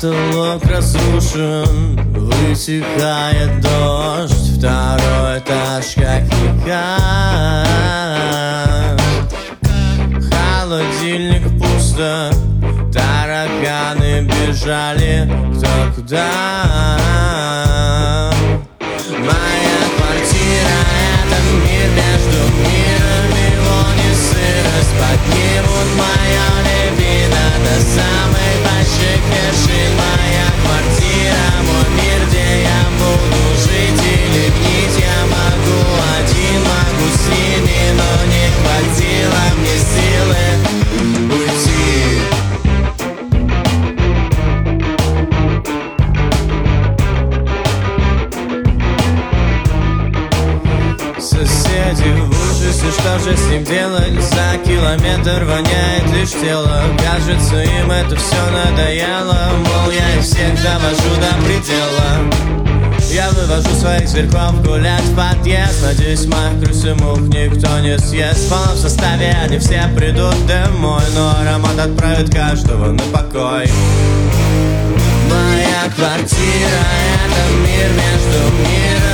Потолок разрушен, высыхает дождь, второй этаж как река. Холодильник пусто, тараканы бежали кто куда. Моя квартира — это мир между мирами, вон и сырость поднимут моя либидо до самых больших вершин. Моя квартира — мой мир, где я буду жить или гнить. Я могу один, могу с ними, но не хватило мне силы уйти. Соседи в ужасе, что же с ним делать? За километр воняет лишь тело. Кажется, им это все надоело. Мол, я их всех довожу до предела. Я вывожу своих зверьков гулять в подъезд. Надеюсь, моих крыс и мух никто не съест. В полном составе они все придут домой, но аромат отправит каждого на покой. Моя квартира — это мир между мирами,